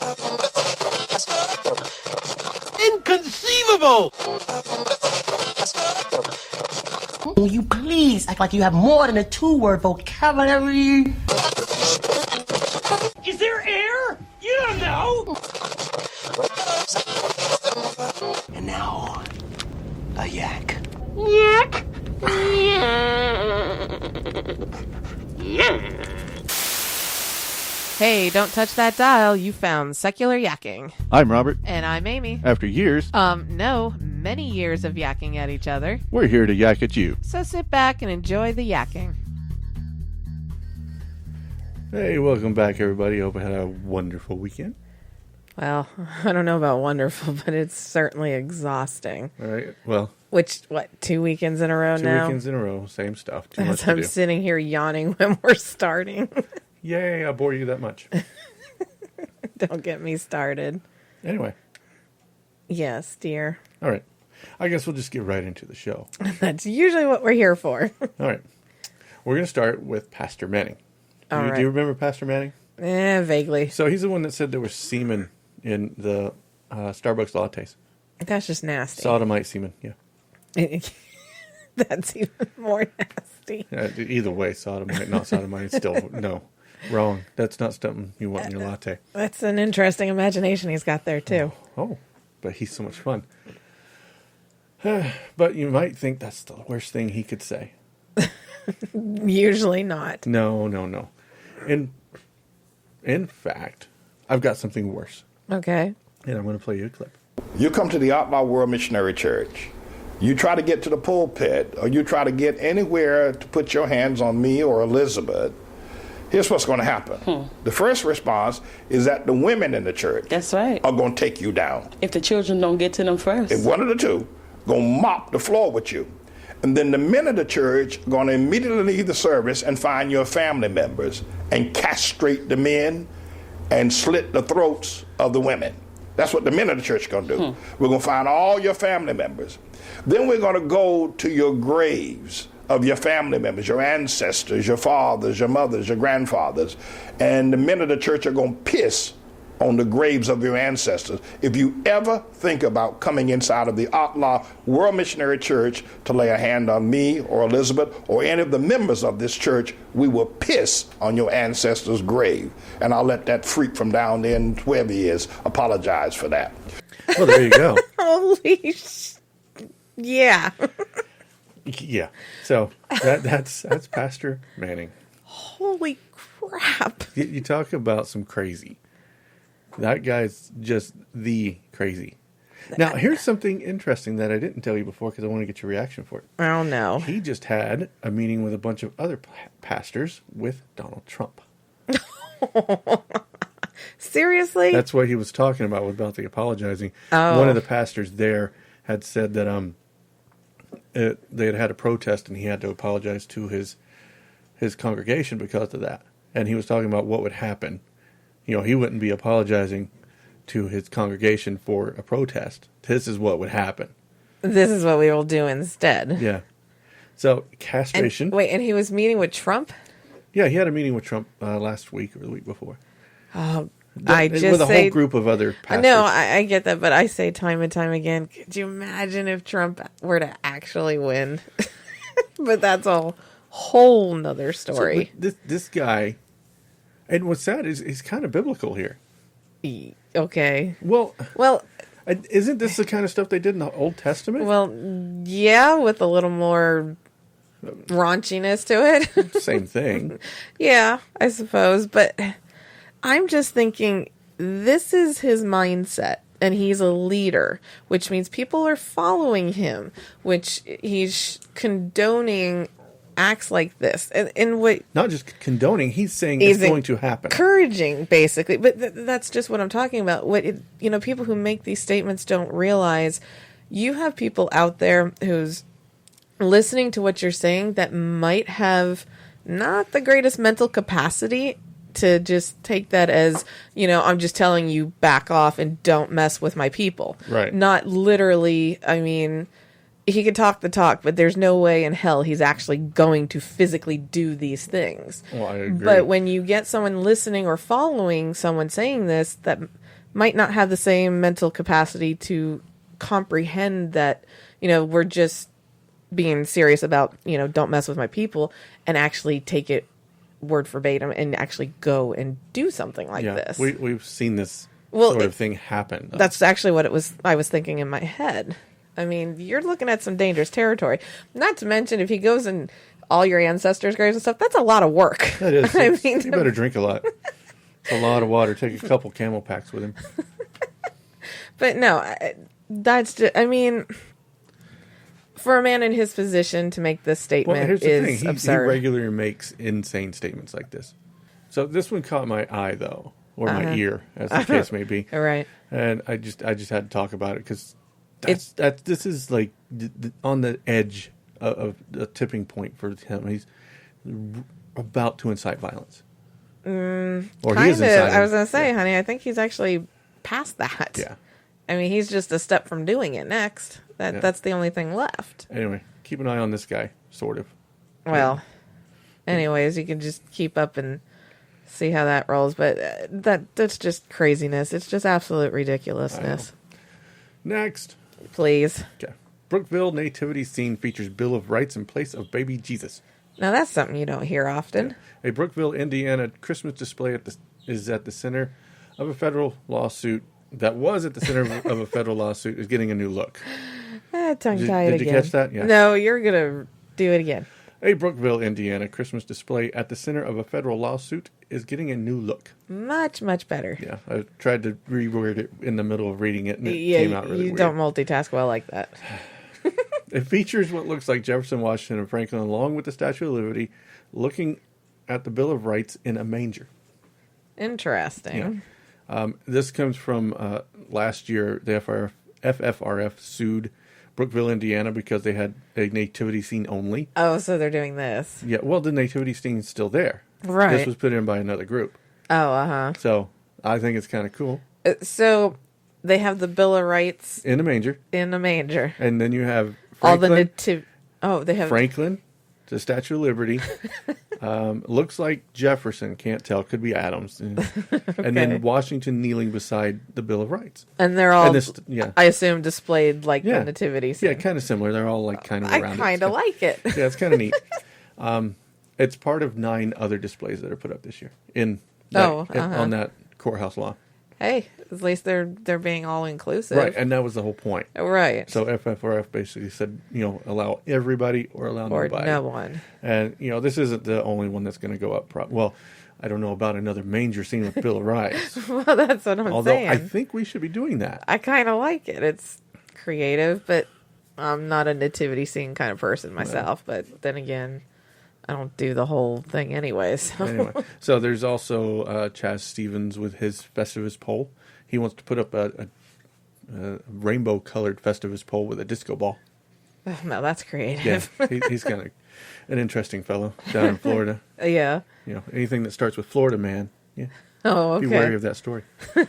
Inconceivable! Will you please act like you have more than a two-word vocabulary? Is there air? You don't know! And now, a yak. Yak! Hey, don't touch that dial. You found Secular Yakking. I'm Robert. And I'm Amy. After years, No, many years of yakking at each other. we're here to yak at you. So sit back and enjoy the yakking. Hey, welcome back, everybody. Hope I had a wonderful weekend. Well, I don't know about wonderful, but it's certainly exhausting. All right. Well, Which, 2 weekends in a row two now? weekends in a row, same stuff. Too much As to I'm do. sitting here yawning when we're starting. Yay! I bore you that much. Don't get me started. Anyway, Yes, dear. all right. I guess we'll just get right into the show. That's usually what we're here for. All right. We're going to start with Pastor Manning. All Do right. you remember Pastor Manning? Vaguely. So he's the one that said there was semen in the Starbucks lattes. That's just nasty. Sodomite semen. Yeah. That's even more nasty. Either way, sodomite, not sodomite. It's still no. Wrong. That's not something you want in your latte. That's an interesting imagination he's got there, too. Oh, but he's so much fun. But you might think that's the worst thing he could say. Usually not. No. In fact, I've got something worse. Okay. And I'm going to play you a clip. You come to the Outlaw World Missionary Church. You try to get to the pulpit, or you try to get anywhere to put your hands on me or Elizabeth. Here's what's going to happen. The first response is that the women in the church That's right. are going to take you down. If the children don't get to them first. If one of the two going to mop the floor with you. And then the men of the church are going to immediately leave the service and find your family members and castrate the men and slit the throats of the women. That's what the men of the church are going to do. We're going to find all your family members. Then we're going to go to your graves of your family members, your ancestors, your fathers, your mothers, your grandfathers. And the men of the church are going to piss on the graves of your ancestors. If you ever think about coming inside of the Outlaw World Missionary Church to lay a hand on me or Elizabeth or any of the members of this church, we will piss on your ancestors' grave. And I'll let that freak from down there, wherever he is, apologize for that. Well, there you go. Holy yeah. Yeah. So that's Pastor Manning. Holy crap. You talk about some crazy. That guy's just the crazy. Now, here's something interesting that I didn't tell you before because I want to get your reaction for it. Oh, no. He just had a meeting with a bunch of other pastors with Donald Trump. Seriously? That's what he was talking about the apologizing. Oh. One of the pastors there had said that they had had a protest and he had to apologize to his congregation because of that. And he was talking about what would happen. You know, he wouldn't be apologizing to his congregation for a protest. This is what would happen. This is what we will do instead. Yeah. So, castration. And he was meeting with Trump? Yeah, he had a meeting with Trump last week or the week before. With a whole group of other pastors. No, I get that, but I say time and time again, could you imagine if Trump were to actually win? But that's a whole nother story. So, this guy, and what's sad is he's kind of biblical here. Okay. Well, Well, isn't this the kind of stuff they did in the Old Testament? well, yeah, with a little more raunchiness to it. Same thing. Yeah, I suppose. But I'm just thinking, this is his mindset. And he's a leader, which means people are following him, which he's condoning acts like this. And what Not just condoning, he's saying it's going to happen. Encouraging, basically. But that's just what I'm talking about. People who make these statements don't realize you have people out there who's listening to what you're saying that might have not the greatest mental capacity to just take that as, I'm just telling you back off and don't mess with my people. Right. Not literally, he could talk the talk, but there's no way in hell he's actually going to physically do these things. Well, I agree. But when you get someone listening or following someone saying this, that might not have the same mental capacity to comprehend that, we're just being serious about, don't mess with my people, and actually take it word verbatim and actually go and do something like this. We've seen this Well, sort of thing happen. That's actually what I was thinking in my head. I mean, you're looking at some dangerous territory. Not to mention, if he goes in all your ancestors' graves and stuff, that's a lot of work. That is. I mean, you better drink a lot. It's a lot of water. Take a couple camel packs with him. But no, that's just, I mean, for a man in his position to make this statement Here's the is thing. absurd. He regularly makes insane statements like this. So this one caught my eye, though, or my ear, as the case may be. Right. And I just had to talk about it because this is like on the edge of a tipping point for him. He's about to incite violence. Or Kind he is of. inciting. I was going to say, honey, I think he's actually past that. Yeah. I mean, he's just a step from doing it next. That's the only thing left. Anyway, keep an eye on this guy, sort of. Well, anyways, you can just keep up and see how that rolls. But that's just craziness. It's just absolute ridiculousness. Next. Please. Okay. Brookville nativity scene features Bill of Rights in place of baby Jesus. Now, that's something you don't hear often. A Brookville, Indiana Christmas display is at the center of a federal lawsuit. That was at the center of a federal lawsuit is getting a new look. Tongue-tied Did you again. catch that? Yeah. No, you're going to do it again. A Brookville, Indiana Christmas display at the center of a federal lawsuit is getting a new look. Much, much better. Yeah, I tried to reword it in the middle of reading it, and it came out really you weird. don't multitask well like that. It features what looks like Jefferson, Washington, and Franklin, along with the Statue of Liberty, looking at the Bill of Rights in a manger. Interesting. This comes from last year. The FFRF sued Brookville, Indiana, because they had a nativity scene only. Oh, so they're doing this. Yeah, well, the nativity scene's still there. Right. This was put in by another group. Oh, uh-huh. So I think it's kind of cool. So they have the Bill of Rights In a manger. in a manger. And then you have All the Franklin, they have Franklin, the Statue of Liberty. Looks like Jefferson, can't tell, could be Adams. And then Washington kneeling beside the Bill of Rights. and they're all, And this, yeah. I assume, displayed like Yeah. the nativity scene. Yeah, kind of similar. They're all like kind of I around it. kind of like it. Yeah, it's kind of neat. It's part of 9 other displays that are put up this year on that courthouse lawn. Hey, at least they're being all inclusive. Right, and that was the whole point. Right. So FFRF basically said, allow everybody or allow Or nobody. no one. And, this isn't the only one that's going to go up. Well, I don't know about another manger scene with Bill of Rights. Well, that's what I'm Although saying. I think we should be doing that. I kind of like it. It's creative, but I'm not a nativity scene kind of person myself. But then again, I don't do the whole thing anyway. So. Anyway, so there's also Chaz Stevens with his Festivus pole. He wants to put up a rainbow-colored Festivus pole with a disco ball. Oh, no, that's creative. Yeah, he's kind of an interesting fellow down in Florida. Yeah. Anything that starts with Florida man, yeah, Oh, okay. be wary of that story.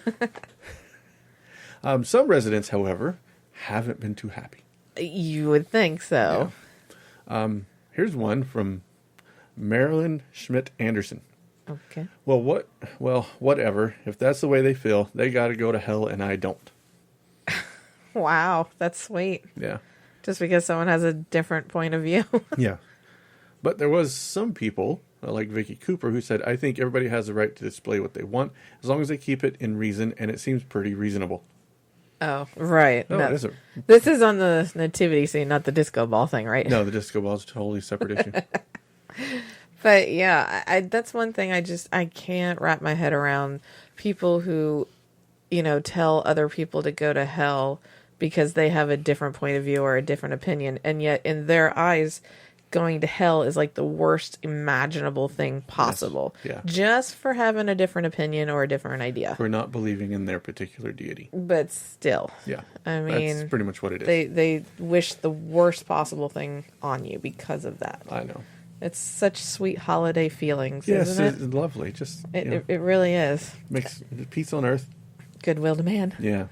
Some residents, however, haven't been too happy. You would think so. Here's one from Marilyn Schmidt Anderson. Okay. Well, whatever. If that's the way they feel, they got to go to hell, and I don't. Wow, that's sweet. Yeah. Just because someone has a different point of view. Yeah. But there was some people, like Vicky Cooper, who said, I think everybody has the right to display what they want, as long as they keep it in reason, and it seems pretty reasonable. Oh, right. No, it isn't. This is on the nativity scene, not the disco ball thing, right? No, the disco ball is a totally separate issue. But yeah, I that's one thing I can't wrap my head around. People who, tell other people to go to hell because they have a different point of view or a different opinion. And yet in their eyes, going to hell is like the worst imaginable thing possible. Yes. Yeah. Just for having a different opinion or a different idea. For not believing in their particular deity. But still. Yeah. I mean, that's pretty much what it is. They wish the worst possible thing on you because of that. I know. It's such sweet holiday feelings, Yes, isn't it? it's lovely. Just It really is. makes peace on earth. Goodwill to man. Yeah.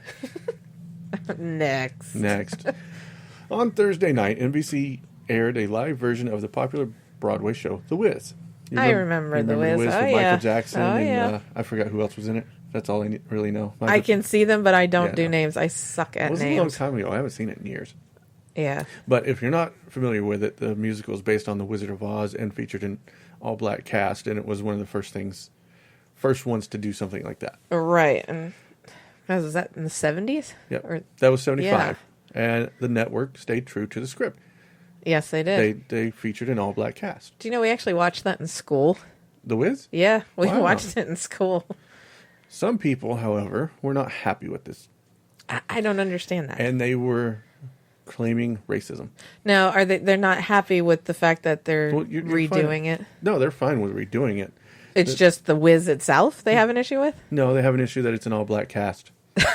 Next. On Thursday night, NBC aired a live version of the popular Broadway show, The Wiz. You I remember The Wiz. with Oh, Michael yeah. Jackson Oh, and yeah. I forgot who else was in it. That's all I really know. I can see them, but I don't Yeah, do no. names. I suck at It was a long names. time ago. I haven't seen it in years. Yeah. But if you're not familiar with it, the musical is based on The Wizard of Oz and featured an all-black cast, and it was one of the first ones to do something like that. Right. And was that in the 70s? Yep. Or, That was 75. And the network stayed true to the script. yes, they did. They featured an all-black cast. Do you know we actually watched that in school? The Wiz? Yeah, we Wow. watched it in school. Some people, however, were not happy with this, I don't understand that. and they were claiming racism. Now, are they're not happy with the fact that they're Well, you're redoing fine. it? No, they're fine with redoing it. It's just the Wiz itself they have an issue with? No, they have an issue that it's an all-black cast.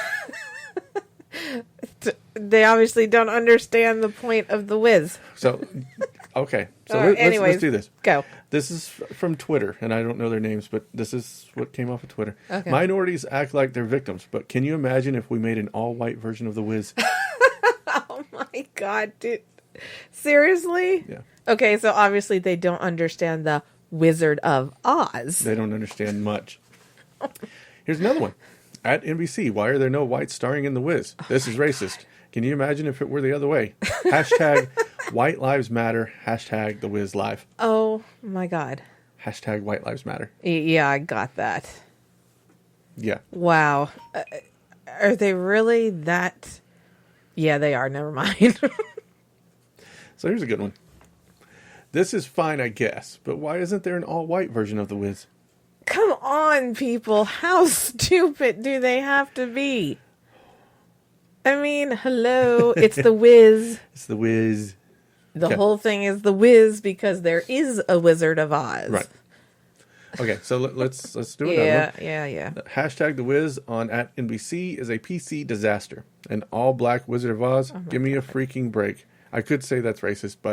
They obviously don't understand the point of the Wiz. So, okay. So Anyways, let's do this. Go. This is from Twitter, and I don't know their names, but this is what came off of Twitter. Okay. Minorities act like they're victims, but can you imagine if we made an all-white version of The Wiz? Oh my God, dude. Seriously? Yeah. Okay, so obviously they don't understand the Wizard of Oz. They don't understand much. Here's another one. At NBC, why are there no whites starring in The Wiz? This is racist. Can you imagine if it were the other way? Hashtag White Lives Matter. Hashtag The Wiz Live. Oh my God. Hashtag White Lives Matter. Yeah, I got that. Yeah. Wow. Are they really that? Yeah, they are. Never mind. So here's a good one. This is fine, I guess, but why isn't there an all-white version of The Wiz? Come on, people. How stupid do they have to be? I mean, hello. It's the Wiz. It's The Wiz. The Okay. whole thing is the Wiz because there is a Wizard of Oz. Right. Okay, so let's do another one. Yeah. Hashtag The Wiz on at NBC is a PC disaster. An all-black Wizard of Oz. Give me a freaking break. I could say that's racist, but ...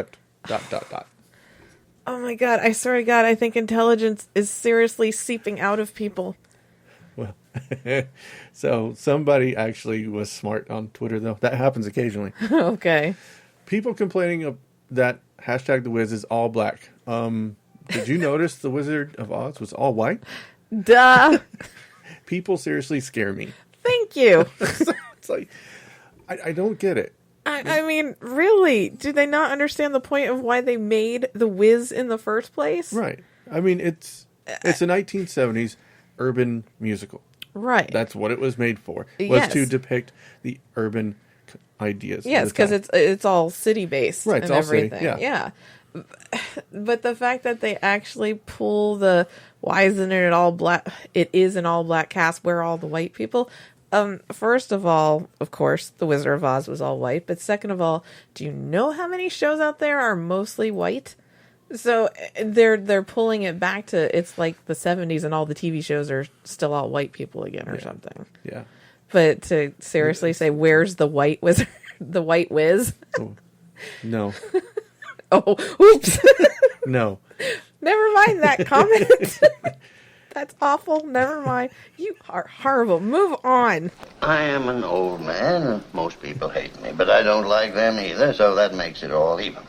Oh my God. I swear to God, I think intelligence is seriously seeping out of people. Well, so somebody actually was smart on Twitter, though. That happens occasionally. Okay. People complaining that hashtag The Wiz is all black. Did you notice the Wizard of Oz was all white? Duh. People seriously scare me. Thank you. It's like, I don't get it. I mean, really? Do they not understand the point of why they made the Wiz in the first place? Right. I mean, it's a 1970s urban musical. Right. That's what it was made for. Was Yes. to depict the urban ideas. of Yes, the because time. it's all city based Right, and it's all city, everything. yeah. But the fact that they actually pull the why isn't it all black? It is an all black cast. Where are all the white people? First of all, of course, The Wizard of Oz was all white. But second of all, do you know how many shows out there are mostly white? So they're pulling it back to it's like the 70s and all the TV shows are still all white people again or something. Yeah. But to seriously say, where's the white wizard, the white Wiz? Oh, no. Oh, oops. No. Never mind that comment. That's awful. Never mind. You are horrible. Move on. I am an old man, and most people hate me, but I don't like them either, so that makes it all even.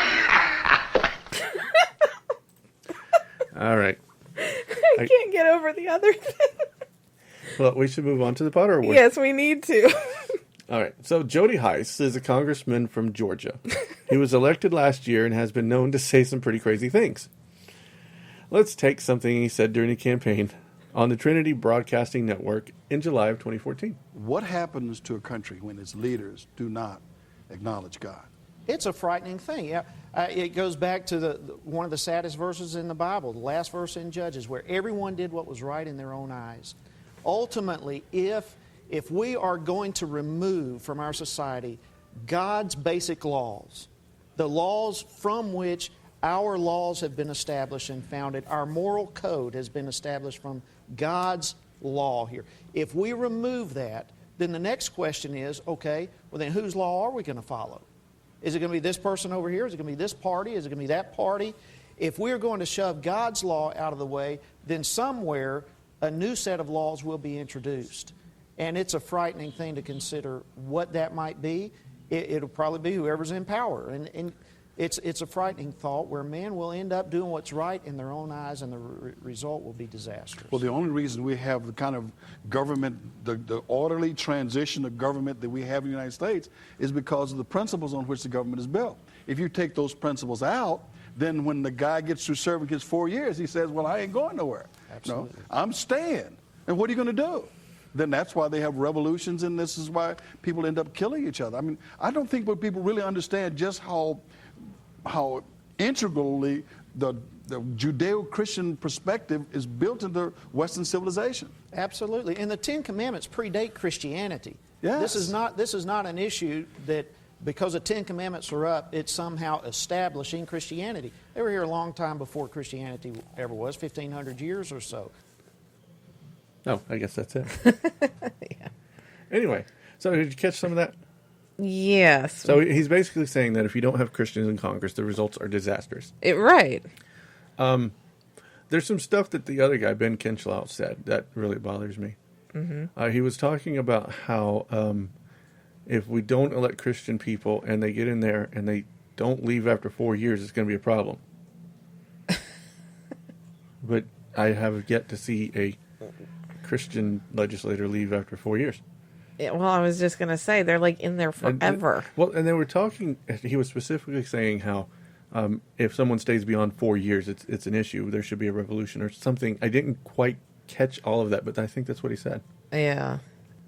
All right. I can't get over the other thing. Well, we should move on to the Potter Award. Yes, we need to. All right. So Jody Heiss is a congressman from Georgia. He was elected last year and has been known to say some pretty crazy things. Let's take something he said during the campaign on the Trinity Broadcasting Network in July of 2014. What happens to a country when its leaders do not acknowledge God? It's a frightening thing. Yeah, it goes back to one of the saddest verses in the Bible, the last verse in Judges, where everyone did what was right in their own eyes. Ultimately, if we are going to remove from our society God's basic laws, the laws from which our laws have been established and founded, our moral code has been established from God's law here. If we remove that, then the next question is, okay, well then whose law are we going to follow? Is it going to be this person over here? Is it going to be this party? Is it going to be that party? If we're going to shove God's law out of the way, then somewhere a new set of laws will be introduced. And it's a frightening thing to consider what that might be. It'll probably be whoever's in power. And It's a frightening thought where men will end up doing what's right in their own eyes, and the result will be disastrous. Well, the only reason we have the kind of government, the orderly transition of government that we have in the United States is because of the principles on which the government is built. If you take those principles out, then when the guy gets through serving his 4 years, he says, well, I ain't going nowhere. Absolutely. No, I'm staying. And what are you going to do? Then that's why they have revolutions, and this is why people end up killing each other. I mean, I don't think people really understand just how integrally the Judeo-Christian perspective is built into Western civilization. Absolutely. And the Ten Commandments predate Christianity. Yes. This is not an issue that because the Ten Commandments are up, it's somehow establishing Christianity. They were here a long time before Christianity ever was, 1,500 years or so. Oh, I guess that's it. Yeah. Anyway, so did you catch some of that? Yes. So he's basically saying that if you don't have Christians in Congress, the results are disastrous. Right. There's some stuff that the other guy, Ben Kinchlow, said that really bothers me. Mm-hmm. He was talking about how if we don't elect Christian people and they get in there and they don't leave after 4 years, it's going to be a problem. But I have yet to see a Christian legislator leave after 4 years. Yeah, well, I was just going to say, they're like in there forever. And they were talking, he was specifically saying how if someone stays beyond 4 years, it's an issue. There should be a revolution or something. I didn't quite catch all of that, but I think that's what he said. Yeah.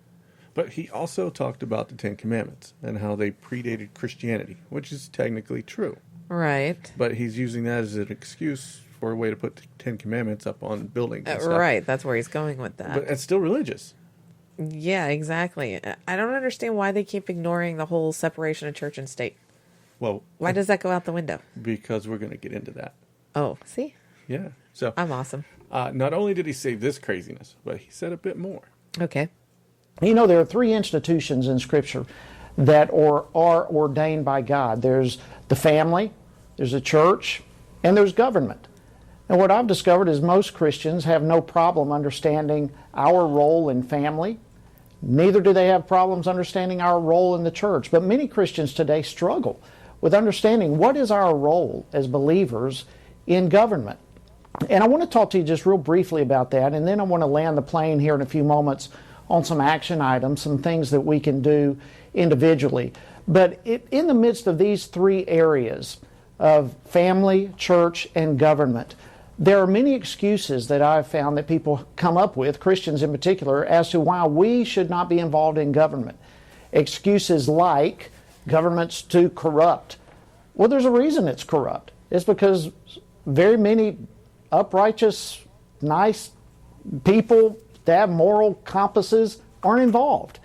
But he also talked about the Ten Commandments and how they predated Christianity, which is technically true. Right. But he's using that as an excuse for a way to put the Ten Commandments up on buildings and stuff. Right, that's where he's going with that. But it's still religious. Yeah, exactly. I don't understand why they keep ignoring the whole separation of church and state. Well, why does that go out the window? Because we're going to get into that. Oh, see? Yeah. So I'm awesome. Not only did he say this craziness, but he said a bit more. Okay. You know, there are three institutions in Scripture that are ordained by God. There's the family, there's a church, and there's government. And what I've discovered is most Christians have no problem understanding our role in family. Neither do they have problems understanding our role in the church. But many Christians today struggle with understanding what is our role as believers in government. And I want to talk to you just real briefly about that, and then I want to land the plane here in a few moments on some action items, some things that we can do individually. But in the midst of these three areas of family, church, and government, there are many excuses that I've found that people come up with, Christians in particular, as to why we should not be involved in government. Excuses like government's too corrupt. Well, there's a reason it's corrupt. It's because very many uprighteous, nice people that have moral compasses aren't involved.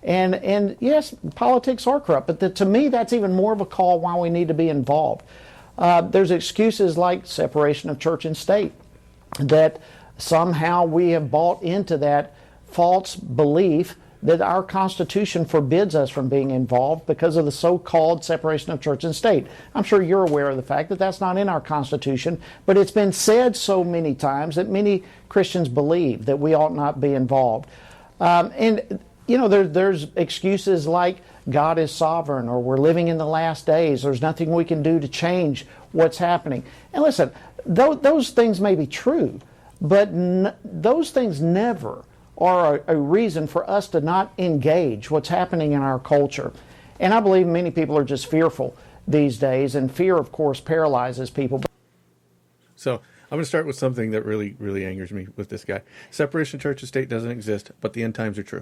And yes, politics are corrupt, but to me that's even more of a call why we need to be involved. There's excuses like separation of church and state, that somehow we have bought into that false belief that our Constitution forbids us from being involved because of the so-called separation of church and state. I'm sure you're aware of the fact that that's not in our Constitution, but it's been said so many times that many Christians believe that we ought not be involved. And you know, there's excuses like God is sovereign, or we're living in the last days, there's nothing we can do to change what's happening. And listen, those things may be true, but those things never are a reason for us to not engage what's happening in our culture. And I believe many people are just fearful these days, and fear, of course, paralyzes people. So I'm going to start with something that really, really angers me with this guy. Separation of church and state doesn't exist, but the end times are true.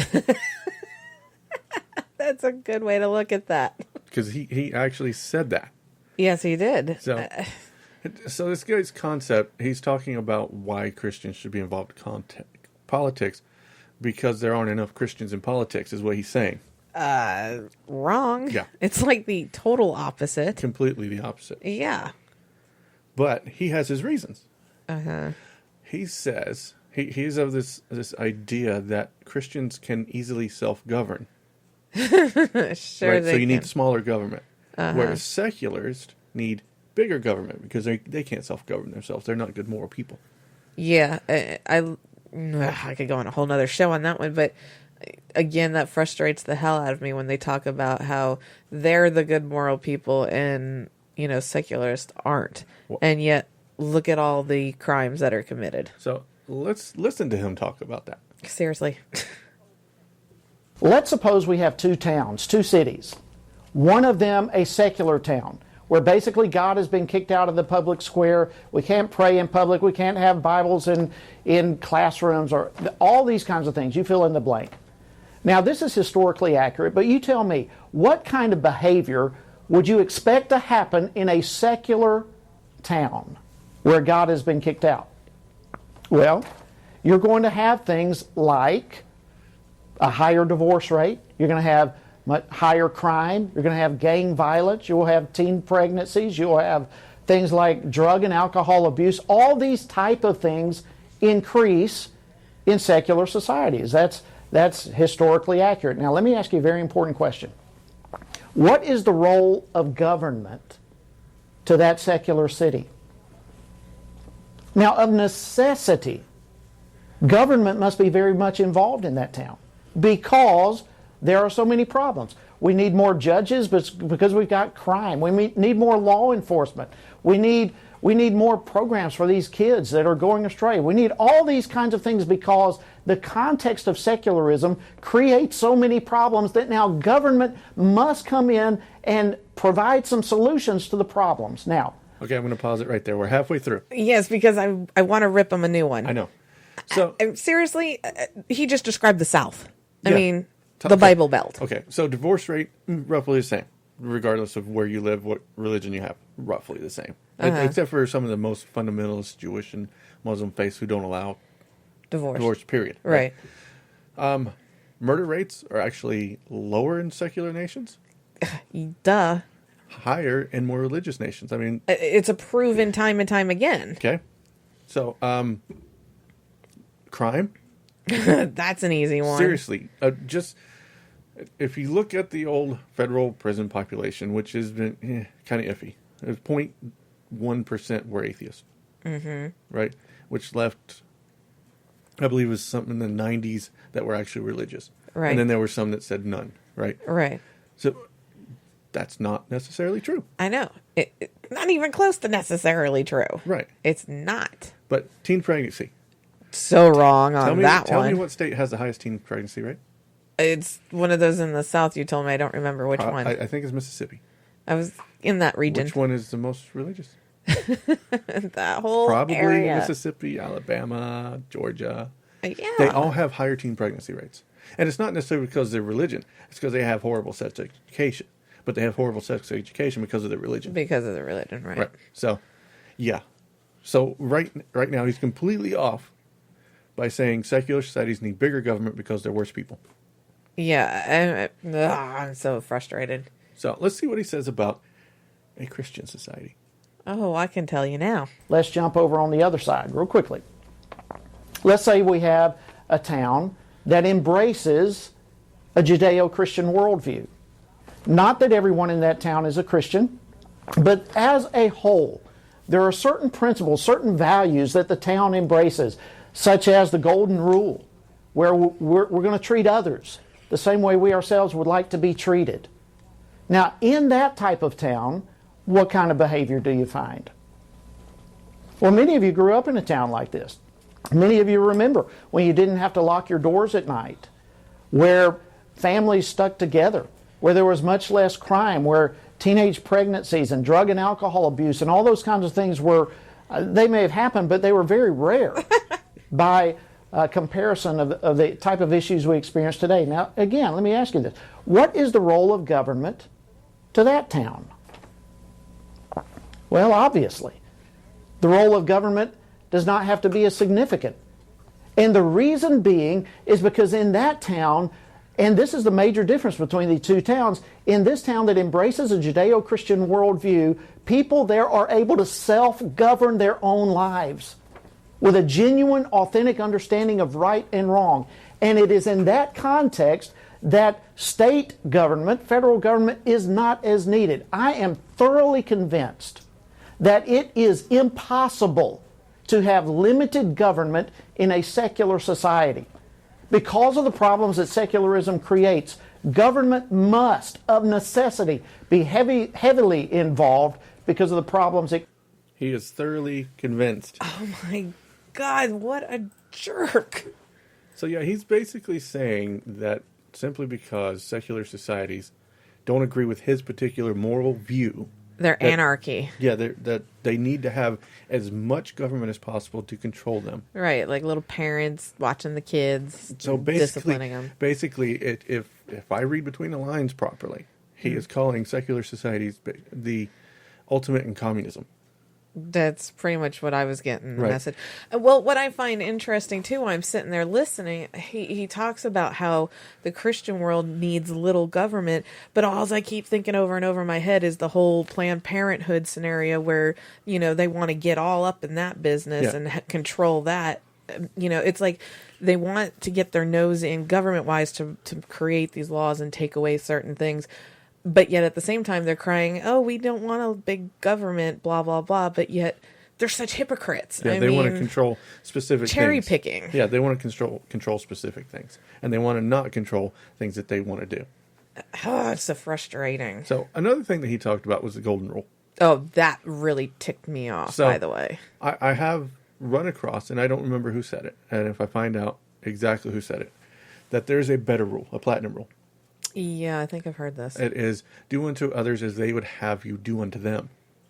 That's a good way to look at that. Because he actually said that. Yes, he did. So this guy's concept, he's talking about why Christians should be involved in politics, because there aren't enough Christians in politics, is what he's saying. Wrong. Yeah. It's like the total opposite. Completely the opposite. Yeah. But he has his reasons. Uh-huh. He says, he's of this idea that Christians can easily self-govern. Sure, right? So you can. need smaller government. Uh-huh. Whereas secularists need bigger government because they can't self-govern themselves. They're not good moral people. Yeah. I could go on a whole nother show on that one, but again, that frustrates the hell out of me when they talk about how they're the good moral people and secularists aren't. And yet, look at all the crimes that are committed. So let's listen to him talk about that. Seriously. Let's suppose we have two towns, two cities. One of them a secular town, where basically God has been kicked out of the public square. We can't pray in public. We can't have Bibles in classrooms, or all these kinds of things. You fill in the blank. Now, this is historically accurate, but you tell me, what kind of behavior would you expect to happen in a secular town where God has been kicked out? Well, you're going to have things like a higher divorce rate. You're going to have much higher crime. You're going to have gang violence. You'll have teen pregnancies. You'll have things like drug and alcohol abuse. All these type of things increase in secular societies. That's historically accurate. Now, let me ask you a very important question. What is the role of government to that secular city? Now, of necessity, government must be very much involved in that town because there are so many problems. We need more judges because we've got crime. We need more law enforcement. We need more programs for these kids that are going astray. We need all these kinds of things because the context of secularism creates so many problems that now government must come in and provide some solutions to the problems. Now, okay, I'm going to pause it right there. We're halfway through. Yes, because I want to rip him a new one. I know. So seriously, he just described the South. I Yeah. mean, the Bible Belt. Okay, so divorce rate, roughly the same, regardless of where you live, what religion you have, roughly the same. Except for some of the most fundamentalist Jewish and Muslim faiths who don't allow divorce, period. Right. Murder rates are actually lower in secular nations, Duh. higher in more religious nations. I mean, It's a proven time and time again. okay. So, crime, That's an easy one. seriously, just if you look at the old federal prison population, which has been kind of iffy, 0.1% were atheists, right? Which left, I believe, it was something in the 90s that were actually religious, Right. and then there were some that said none, right? Right. So that's not necessarily true, I know. Not even close to necessarily true. right? It's not. But teen pregnancy. So wrong on that Tell one. me what state has the highest teen pregnancy rate? It's one of those in the South you told me. I don't remember which one. I think it's Mississippi. I was in that region. Which one is the most religious? That whole Probably area. Mississippi, Alabama, Georgia. Yeah. They all have higher teen pregnancy rates. And it's not necessarily because of their religion. It's because they have horrible sex education. But they have horrible sex education because of their religion. Because of the religion, right? Right. So, yeah. So right now he's completely off by saying secular societies need bigger government because they're worse people. Yeah. I'm so frustrated. So let's see what he says about a Christian society. Oh, I can tell you now. let's jump over on the other side real quickly. Let's say we have a town that embraces a Judeo-Christian worldview. Not that everyone in that town is a Christian, but as a whole, there are certain principles, certain values that the town embraces, such as the Golden Rule, where we're going to treat others the same way we ourselves would like to be treated. Now, in that type of town, what kind of behavior do you find? Well, many of you grew up in a town like this. Many of you remember when you didn't have to lock your doors at night, where families stuck together, where there was much less crime, where teenage pregnancies and drug and alcohol abuse and all those kinds of things were, they may have happened, but they were very rare by comparison of the type of issues we experience today. Now, again, let me ask you this. What is the role of government to that town? Well, obviously, the role of government does not have to be as significant. And the reason being is because in that town, and this is the major difference between the two towns, in this town that embraces a Judeo-Christian worldview, people there are able to self-govern their own lives with a genuine, authentic understanding of right and wrong. And it is in that context that state government, federal government, is not as needed. I am thoroughly convinced that it is impossible to have limited government in a secular society. Because of the problems that secularism creates, government must, of necessity, be heavily involved because of the problems it. He is thoroughly convinced. Oh my God, what a jerk. So yeah, he's basically saying that simply because secular societies don't agree with his particular moral view, They're anarchy. Yeah, that they need to have as much government as possible to control them. Right, like little parents watching the kids, So basically, disciplining them. if I read between the lines properly, he is calling secular societies the ultimate in communism. That's pretty much what I was getting the Right. message. Well, what I find interesting too, while I'm sitting there listening, he talks about how the Christian world needs little government, but all I keep thinking over and over in my head is the whole Planned Parenthood scenario where, you know, they want to get all up in that business Yeah. and control that. You know, it's like they want to get their nose in government wise to create these laws and take away certain things. But yet at the same time, they're crying, oh, we don't want a big government, blah, blah, blah. But yet they're such hypocrites. Yeah, they want to control specific cherry things. picking. Yeah, they want to control specific things. And they want to not control things that they want to do. Oh, it's so frustrating. So another thing that he talked about was the golden rule. Oh, that really ticked me off, So, by the way. I have run across, and I don't remember who said it, and if I find out exactly who said it, that there's a better rule, a platinum rule. Yeah, I think I've heard this. It is do unto others as they would have you do unto them.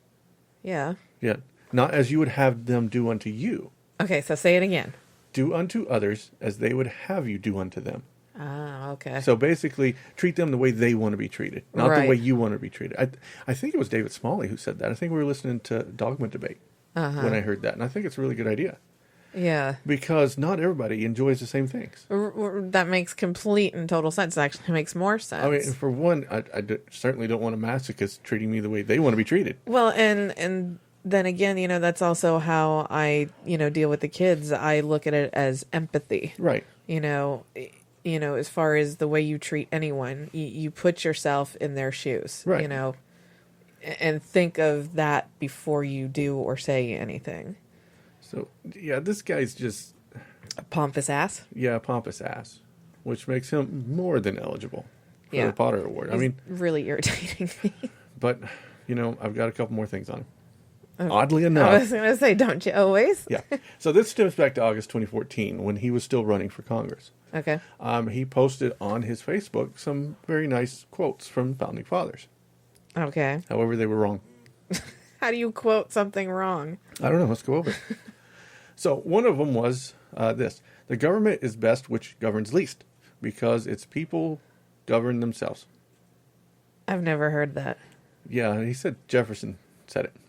Yeah. Yeah. Not as you would have them do unto you. Okay, so say it again. Do unto others as they would have you do unto them. Ah, okay. So basically, treat them the way they want to be treated, not Right. the way you want to be treated. I think it was David Smalley who said that. I think we were listening to Dogma Debate when I heard that, and I think it's a really good idea Yeah. because not everybody enjoys the same things. That makes complete and total sense. It actually makes more sense. I mean, for one, certainly don't want a masochist treating me the way they want to be treated. Well, and then again, you know, that's also how I, you know, deal with the kids. I look at it as empathy. Right. You know, as far as the way you treat anyone, you put yourself in their shoes. Right. You know, and think of that before you do or say anything. So, yeah, this guy's just, A pompous ass. yeah, a pompous ass, which makes him more than eligible for Yeah. the Potter Award. I mean, Really irritating me. but, you know, I've got a couple more things on him. Oddly I enough. was going to say, don't you always? Yeah. So this stems back to August 2014 when he was still running for Congress. Okay. He posted on his Facebook some very nice quotes from founding fathers. Okay. However, they were wrong. How do you quote something wrong? I don't know. Let's go over it. So one of them was this. The government is best which governs least because its people govern themselves. I've never heard that. Yeah, he said Jefferson said it.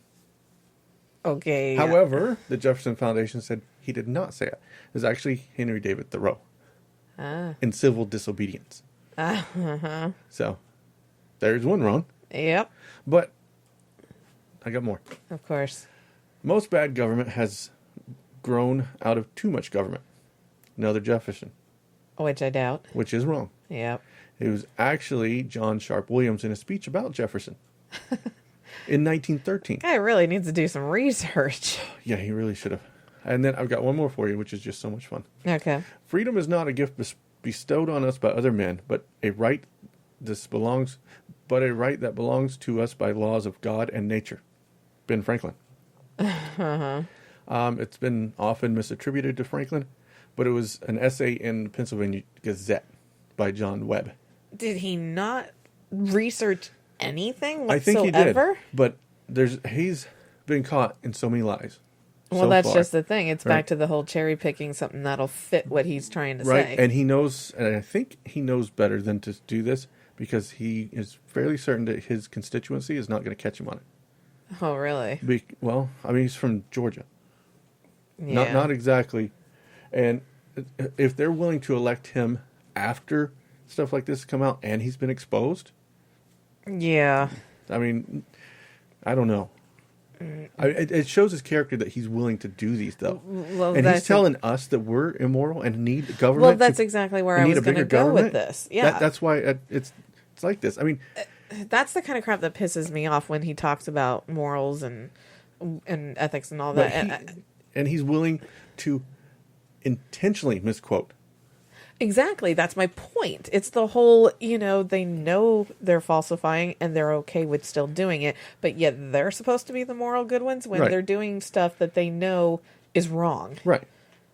Okay. However, the Jefferson Foundation said he did not say it. It was actually Henry David Thoreau in civil disobedience. So there's one wrong. Yep. But I got more. Of course. Most bad government has grown out of too much government. Another Jefferson, Which I doubt. which is wrong. Yep. It was actually John Sharp Williams in a speech about Jefferson in 1913. Guy really needs to do some research. Yeah, he really should have. And then I've got one more for you, which is just so much fun. Okay. Freedom is not a gift bestowed on us by other men, but a right that belongs to us by laws of God and nature. Ben Franklin. It's been often misattributed to Franklin, but it was an essay in the Pennsylvania Gazette by John Webb. Did he not research anything whatsoever? I think he did, but he's been caught in so many lies. Well, so that's far. just the thing. It's Right. back to the whole cherry picking something that'll fit what he's trying to Right, say. and he knows, and I think he knows better than to do this because he is fairly certain that his constituency is not going to catch him on it. Oh, really? Well, I mean, he's from Georgia. Yeah. Not exactly. And if they're willing to elect him after stuff like this come out and he's been exposed, Yeah. I mean, I don't know. It shows his character that he's willing to do these, though. Well, and that's he's telling us that we're immoral and need government. Well, that's exactly where I need was a going to bigger go with government. this. Yeah. That's why it's like this. I mean, That's the kind of crap that pisses me off when he talks about morals and ethics and all but that. and he's willing to intentionally misquote. Exactly. That's my point. It's the whole, they know they're falsifying and they're okay with still doing it, but yet they're supposed to be the moral good ones when Right. they're doing stuff that they know is wrong. Right.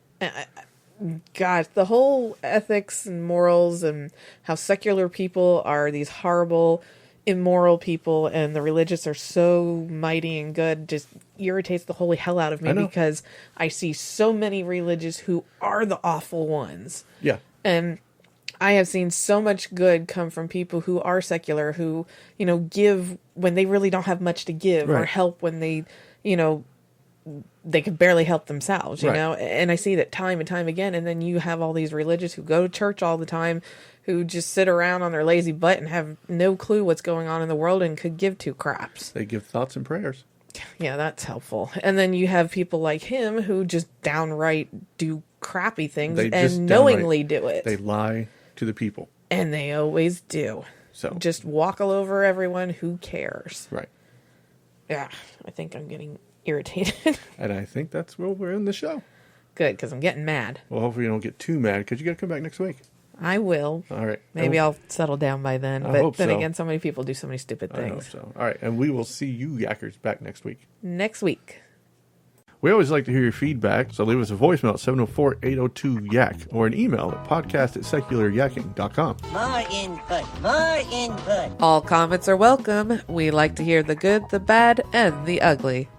God, the whole ethics and morals and how secular people are these horrible, immoral people and the religious are so mighty and good just irritates the holy hell out of me I know. because I see so many religious who are the awful ones. Yeah. And I have seen so much good come from people who are secular, who, give when they really don't have much to give or Right. help when they, they can barely help themselves, Right. And I see that time and time again. And then you have all these religious who go to church all the time, who just sit around on their lazy butt and have no clue what's going on in the world and could give two craps. They give thoughts and prayers. Yeah, that's helpful. And then you have people like him who just downright do crappy things They just and knowingly downright- do it. They lie to the people. And they always do. So Just walk all over everyone. Who cares? right. Yeah, I think I'm getting irritated. And I think that's where we're in the show. Good, because I'm getting mad. Well, hopefully you don't get too mad because you got to come back next week. I will. All right. Maybe And I'll settle down by then. I But hope then so. again, so many people do so many stupid I hope things. so. All right. And we will see you yackers back next week. Next week. We always like to hear your feedback, so leave us a voicemail at 704-802-YAK or an email at podcast@secularyakking.com. More input. All comments are welcome. We like to hear the good, the bad, and the ugly.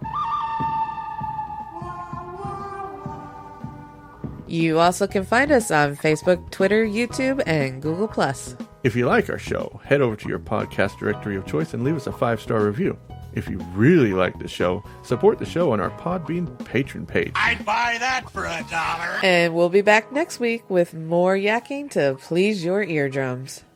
You also can find us on Facebook, Twitter, YouTube, and Google+. If you like our show, head over to your podcast directory of choice and leave us a 5-star review. If you really like the show, support the show on our Podbean patron page. I'd buy that for $1. And we'll be back next week with more yakking to please your eardrums.